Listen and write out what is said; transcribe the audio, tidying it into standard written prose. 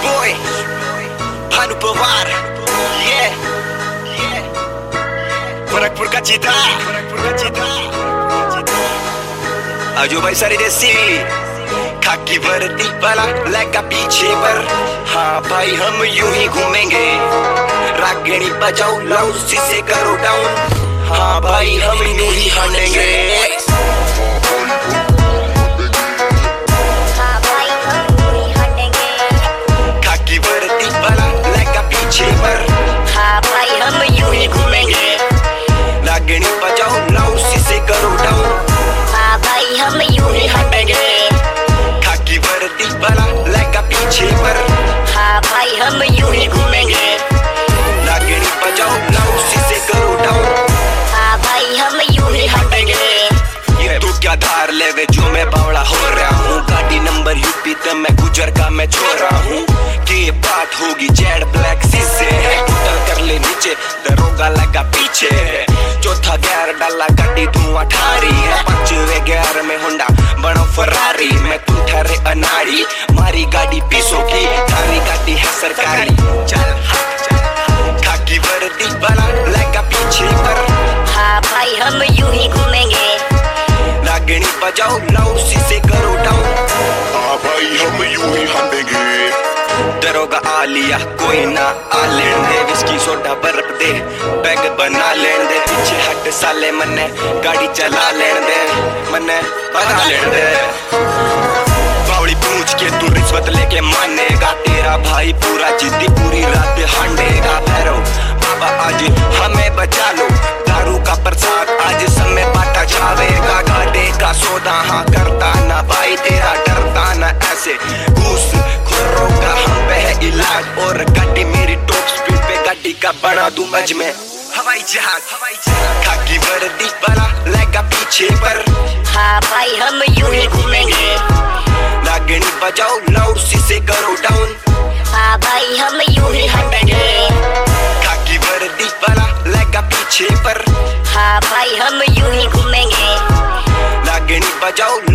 boy, Bhanu Pawar, Gorakhpur का चीता, आजो भाई सारी देसी, खाकी वर्दी वाला लगा पीछे पर, हाँ भाई हम यूं ही घूमेंगे, रागिणी बजाओ लाउसी से करो डाउन, हाँ भाई हम यूं ही हानेंगे। रागिणी बजाओ लाउसी से करो डाउन, हाँ भाई हम यूं ही हटेंगे। खाकी वर्दी वाला लगा पीछे पर, हाँ भाई हम यूं ही घूमेंगे। रागिणी बजाओ लाउसी से करो डाउन, हाँ भाई हम यूं ही हटेंगे। तू क्या धार लेवे जो मैं बावड़ा हो रहा हूँ, गाड़ी नंबर यूपी तो मैं गुजर का मैं छोड़ रहा हूँ, कि ये बात होगी जेड ब्लैक शीशे, टोटल कर ले नीचे दरोगा लगा पीछे, चौथा गियर डाला गाड़ी धुआं ठारी है, पांचवे गियर में होंडा बड़ा फरारी, मैं तुम ठहरे अनाड़ी, मारी गाड़ी पीसो की थारी गाड़ी है सरकारी, चल खाकी वर्दी वाला लगा पीछे पर, हाँ भाई हम यूं ही घूमेंगे। रागिणी बजाओ लाउसी से करो डाउन, हाँ भाई हम यूं ही हानेंगे। दरोगा आ लिया कोई ना आ लेन दे, विस्की सोडा बर्फ दे बैग बना लेन दे, पीछे हट साले मन्ने गाड़ी चला लेन दे, मन्ने भगा लेन दे। बावड़ी पूछ के तू रिश्वत लेके मानेगा, तेरा भाई पूरा जिद्दी पूरी रात हांडेगा, भैरव बाबा आज हमें बचा लो, दारू का प्रसाद आज समय बांटा जावेगा, गाड़े का सौदा हाँ करता ना भाई तेरा डरता ना ऐसे घूस खोरों का हम पे है इलाज, और गाड़ी मेरी टॉप स्पीड पे गाड़ी का बना दूं मज में हवाई जहाज, खाकी वर्दी वाला लगा पीछे पर, हाँ भाई हम यूं ही घूमेंगे। रागिणी बजाओ लाउसी से करो डाउन, हाँ भाई हम यूं ही हटेंगे। खाकी वर्दी वाला लगा पीछे पर, हाँ भाई हम यूं ही घूमेंगे। रागिणी बजाओ